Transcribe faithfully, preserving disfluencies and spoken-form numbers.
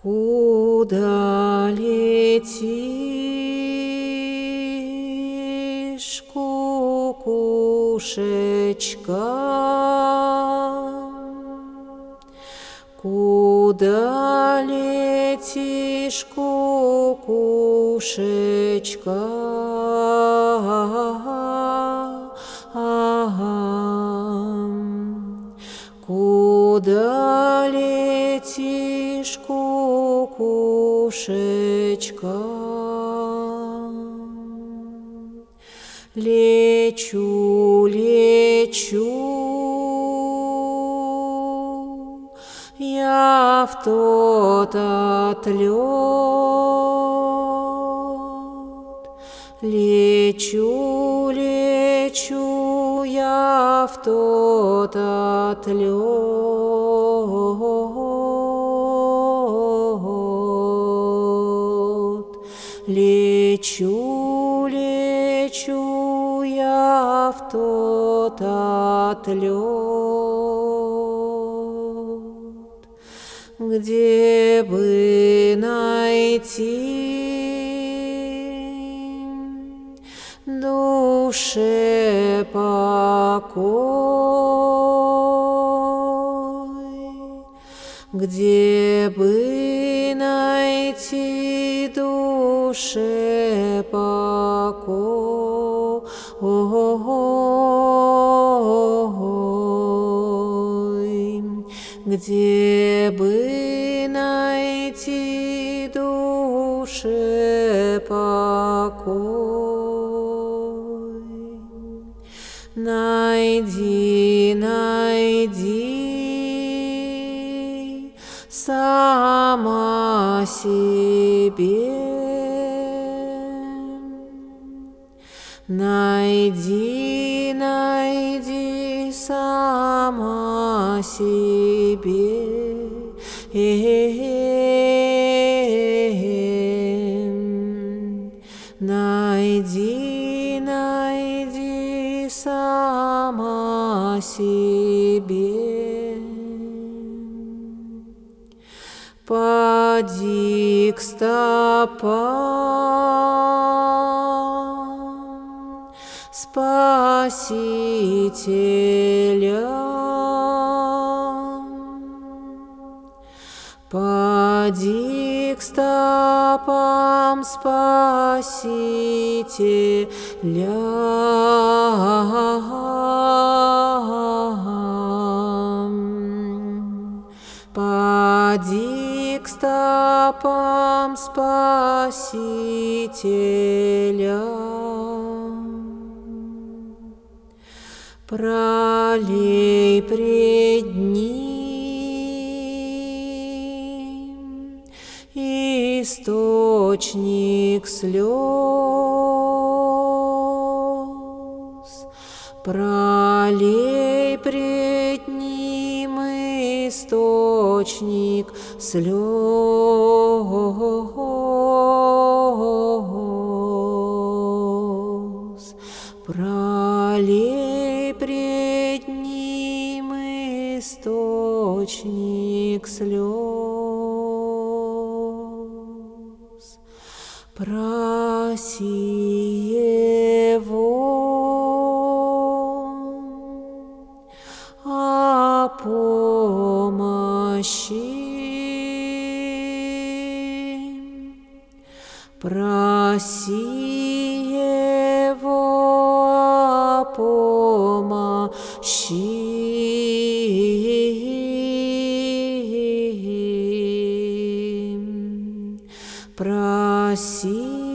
Куда летишь, кукушечка? Куда летишь, кукушечка? Куда летишь, кукушечка? Лечу, лечу я в тот отлет. Лечу, лечу я в тот отлет. Лечу, лечу я в тот отлет, где бы найти душе покой, где бы найти душе покой, где бы найти душе покой. Найди, найди сама себе. Найди, найди сама себе. Найди, найди сама себе. Поди к стопам Спасителя. Поди к стопам Спасителя. Поди к стопам Спасителя. Пролей пред ним источник слез. Пролей пред ним источник слез. Пролей пред ним источник слез. Проси его о помощи. Проси его о помощи. Проси